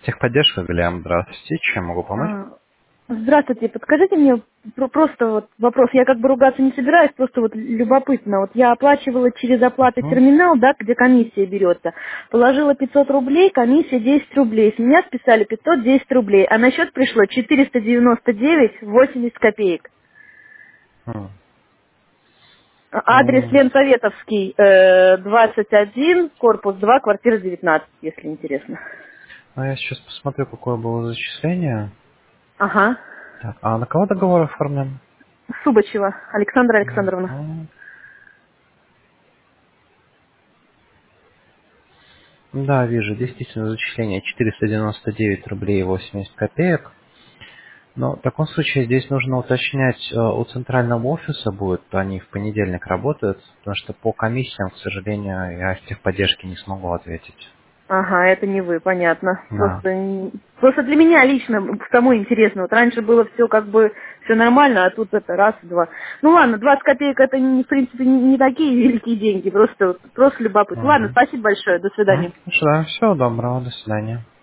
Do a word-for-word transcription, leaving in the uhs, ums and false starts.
Техподдержка, Вильям, здравствуйте. Чем могу помочь? А, Здравствуйте, подскажите мне про- просто вот вопрос, я как бы ругаться не собираюсь, просто вот любопытно. Вот я оплачивала через оплаты Мгм. терминал, да, где комиссия берется. Положила пятьсот рублей, комиссия десять рублей. С меня списали пятьсот десять рублей, а на счет пришло четыреста девяносто девять восемьдесят копеек. М. А- Адрес М, Ленсоветовский, э, двадцать один, корпус два, квартира девятнадцать, если интересно. Ну, я сейчас посмотрю, какое было зачисление. Ага. Так, а на кого договор оформлен? Субачева Александра Александровна. Мгм. Да, вижу, действительно зачисление четыреста девяносто девять рублей восемьдесят копеек. Но в таком случае здесь нужно уточнять, э, у центрального офиса будет, они в понедельник работают, потому что по комиссиям, к сожалению, я в техподдержке не смогу ответить. Ага, это не вы, понятно. Да. Просто, н- просто для меня лично самой интересно. Вот раньше было все как бы все нормально, а тут это раз, два. Ну ладно, двадцать копеек это не, в принципе не, не такие великие деньги, просто, вот- просто любопытно. Ладно, Мгм. спасибо большое, до М, свидания. Хорошо, да, всего доброго, до свидания.